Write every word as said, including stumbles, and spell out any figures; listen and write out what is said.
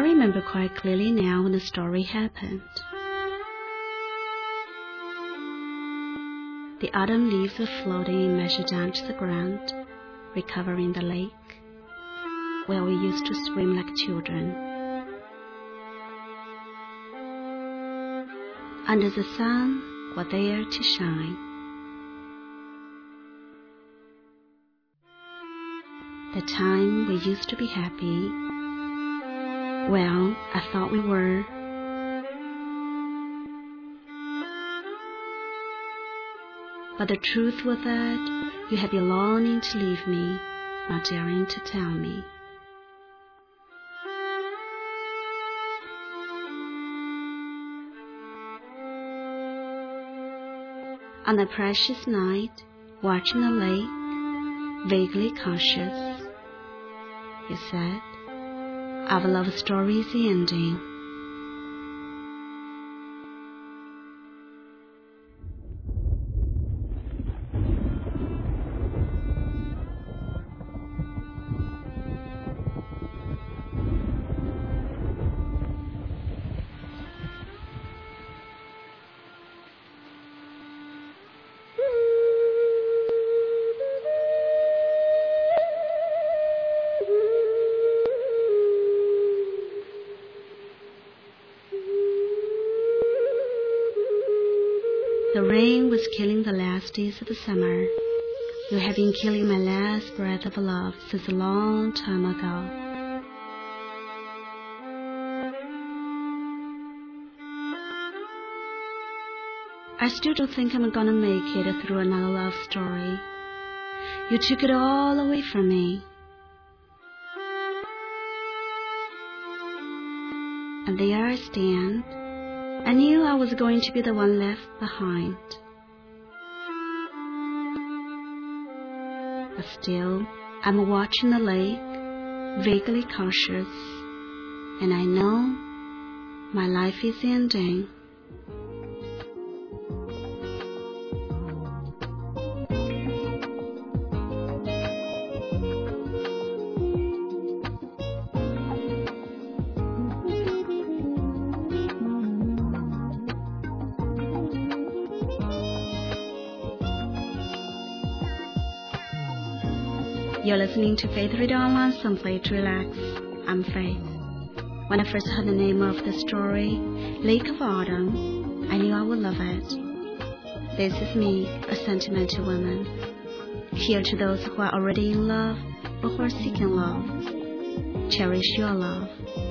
remember quite clearly now when the story happened. The autumn leaves were floating and measured down to the ground, recovering the lake, where we used to swim like children. Under the sun were there to shine. The time we used to be happy, well, I thought we were. But the truth was that you had been longing to leave me, not daring to tell me. On a precious night, watching the lake, vaguely conscious, you said, our love story is ending. The rain was killing the last days of the summer. You had been killing my last breath of love since a long time ago. I still don't think I'm gonna make it through another love story. You took it all away from me. And there I stand. I knew I was going to be the one left behind. But still, I'm watching the lake, vaguely conscious, and I know my life is ending. You're listening to Faith Radio Online, simply to relax. I'm Faith. When I first heard the name of the story, Lake of Autumn, I knew I would love it. This is me, a sentimental woman, here to those who are already in love or who are seeking love. Cherish your love.